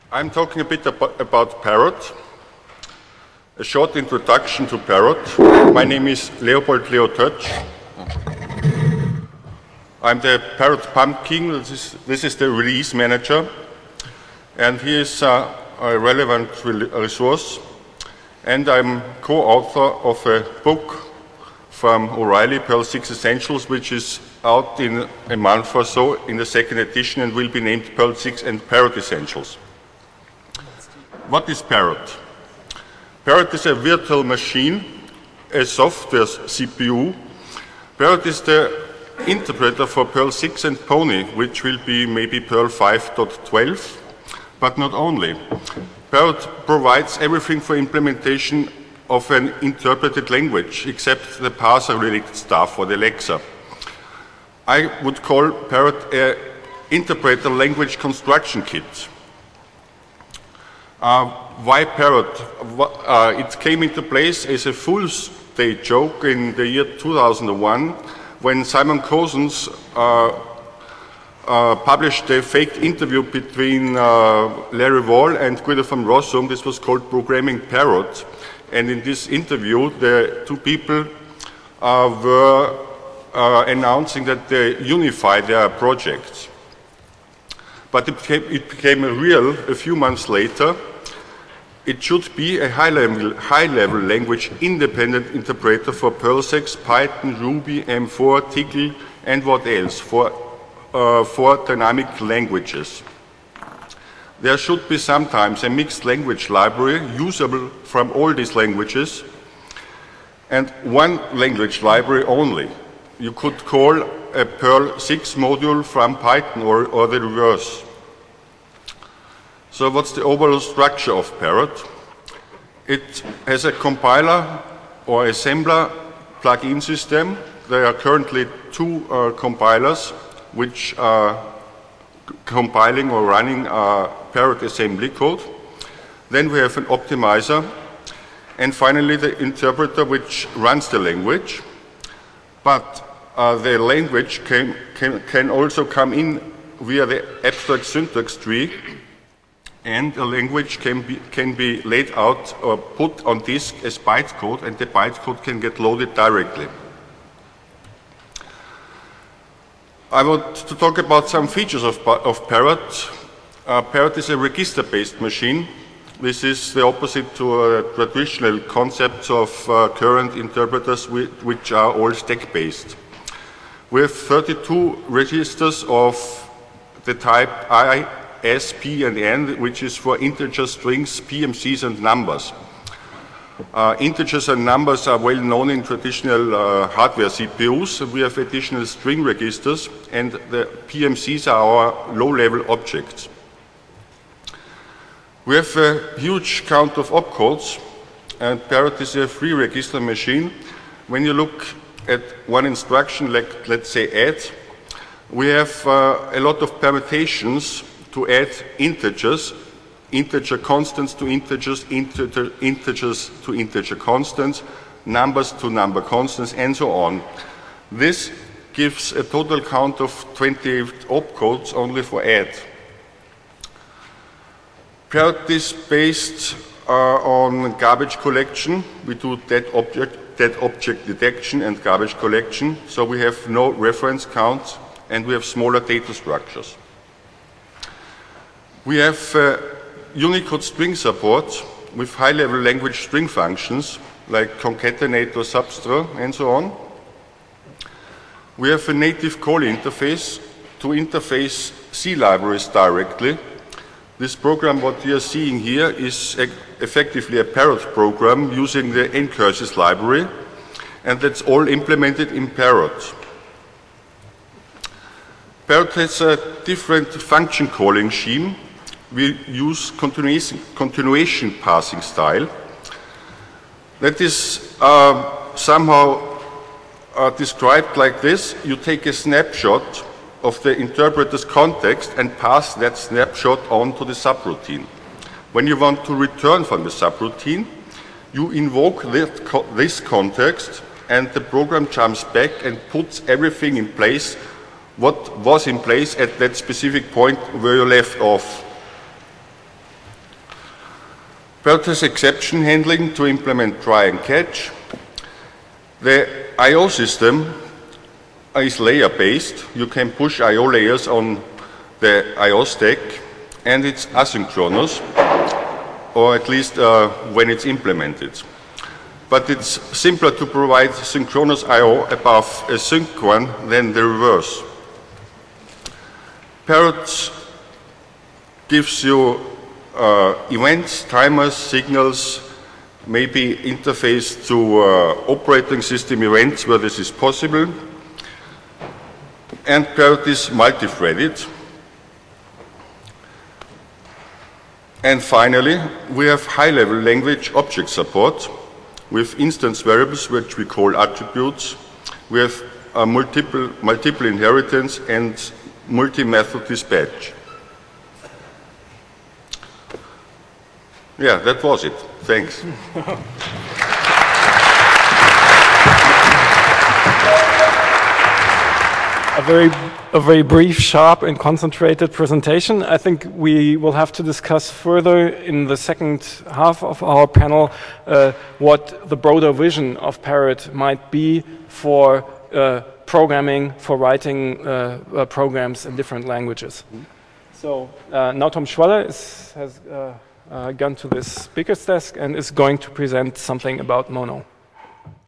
I'm talking a bit about Parrot. A short introduction to Parrot. My name is Leopold Leo Tötsch. I'm the Parrot Pumpkin. This is the release manager. And he is a relevant resource. And I'm co-author of a book from O'Reilly, Perl 6 Essentials, which is out in a month or so in the second edition and will be named Perl 6 and Parrot Essentials. What is Parrot? Parrot is a virtual machine, a software CPU. Parrot is the interpreter for Perl 6 and Pony, which will be maybe Perl 5.12, but not only. Parrot provides everything for implementation of an interpreted language, except the parser-related stuff or the Alexa. I would call Parrot an interpreter language construction kit. Why Parrot? It came into place as a full-stage joke in the year 2001 when Simon Cousins published a fake interview between Larry Wall and Guido van Rossum. This was called Programming Parrot. And in this interview, the two people were announcing that they unify their projects. But it became real a few months later. It should be a high-level language independent interpreter for Perl 6, Python, Ruby, M4, Tcl, and what else, for dynamic languages. There should be sometimes a mixed language library usable from all these languages and one language library only. You could call a Perl 6 module from Python or the reverse. So what's the overall structure of Parrot? It has a compiler or assembler plug-in system. There are currently two compilers which are compiling or running Parrot assembly code. Then we have an optimizer. And finally the interpreter which runs the language. But the language can also come in via the abstract syntax tree. And the language can be laid out or put on disk as bytecode, and the bytecode can get loaded directly. I want to talk about some features of Parrot. Parrot is a register-based machine. This is the opposite to traditional concepts of current interpreters, which are all stack-based. We have 32 registers of the type I, S, P, and N, which is for integers, strings, PMCs, and numbers. Integers and numbers are well known in traditional hardware CPUs. We have additional string registers, and the PMCs are our low-level objects. We have a huge count of opcodes, and Parrot is a free register machine. When you look at one instruction, like let's say add, we have a lot of permutations to add integers, integer constants to integers, integers to integer constants, numbers to number constants, and so on. This gives a total count of 28 opcodes only for add. Parrot is based on garbage collection. We do dead object detection and garbage collection, so we have no reference counts and we have smaller data structures. We have Unicode string support with high-level language string functions like concatenate or substr and so on. We have a native call interface to interface C libraries directly. This program, what we are seeing here, is effectively a Parrot program using the ncurses library, and that's all implemented in Parrot. Parrot has a different function calling scheme. We use continuation passing style. That is somehow described like this. You take a snapshot of the interpreter's context and pass that snapshot on to the subroutine. When you want to return from the subroutine, you invoke this context and the program jumps back and puts everything in place what was in place at that specific point where you left off. Parrot has exception handling to implement try and catch. The I/O system is layer-based. You can push I/O layers on the I/O stack, and it's asynchronous, or at least when it's implemented. But it's simpler to provide synchronous I/O above a sync one than the reverse. Parrot gives you events, timers, signals, maybe interface to operating system events where this is possible. And Parrot is multi-threaded. And finally, we have high-level language object support with instance variables, which we call attributes. We have multiple inheritance and multi-method dispatch. Yeah, that was it. Thanks. A very brief, sharp, and concentrated presentation. I think we will have to discuss further in the second half of our panel what the broader vision of Parrot might be for programming, for writing programs in different languages. So now Tom Schwaller has gone to this speaker's desk and is going to present something about Mono.